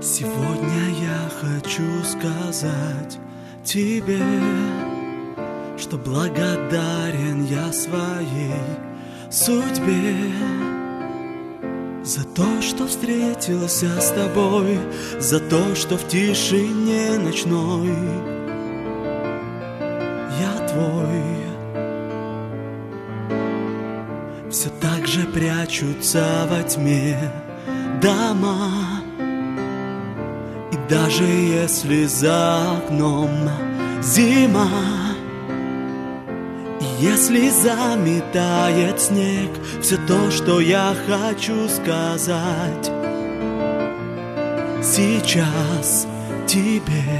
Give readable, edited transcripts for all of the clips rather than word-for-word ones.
Сегодня я хочу сказать тебе, что благодарен я своей судьбе за то, что встретился с тобой, за то, что в тишине ночной я твой. Все так же прячутся во тьме дома, и даже если за окном зима, и если заметает снег, все то, что я хочу сказать сейчас тебе.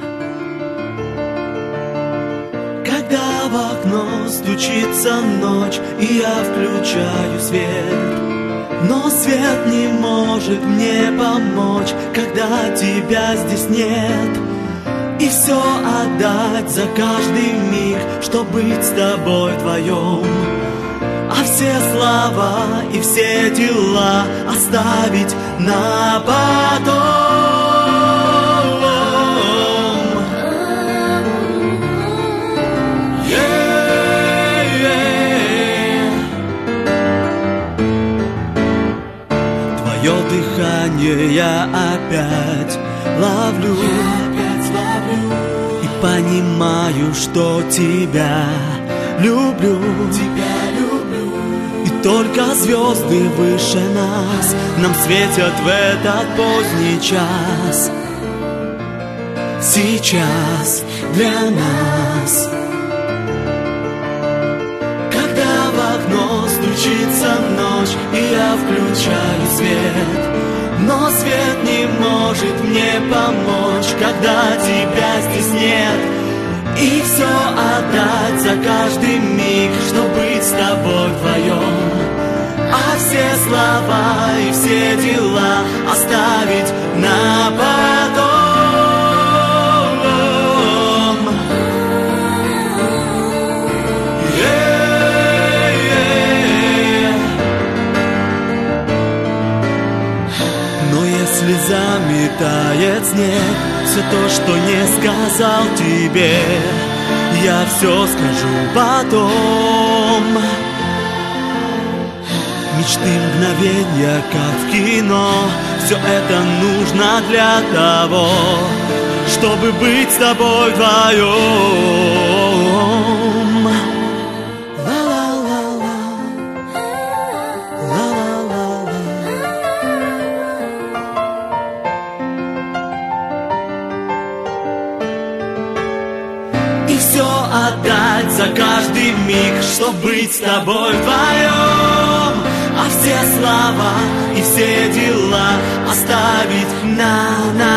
Когда в окно стучится ночь, и я включаю свет, но свет не может мне помочь, когда тебя здесь нет. И все отдать за каждый миг, чтоб быть с тобой вдвоем. А все слова и все дела оставить на потом. Твое дыхание я опять ловлю, и понимаю, что тебя люблю. И только звезды выше нас нам светят в этот поздний час. Сейчас для нас. Когда в окно стучится ночь, и я включаю свет, но свет не может мне помочь, когда тебя здесь нет. И все отдать за каждый миг, чтоб быть с тобой вдвоем. А все слова и все дела оставить на потом. Если заметает снег все то, что не сказал тебе, я все скажу потом. Мечты, мгновения, как в кино, все это нужно для того, чтобы быть с тобой вдвоем. Все отдать за каждый миг, чтоб быть с тобой вдвоем. А все слова и все дела оставить на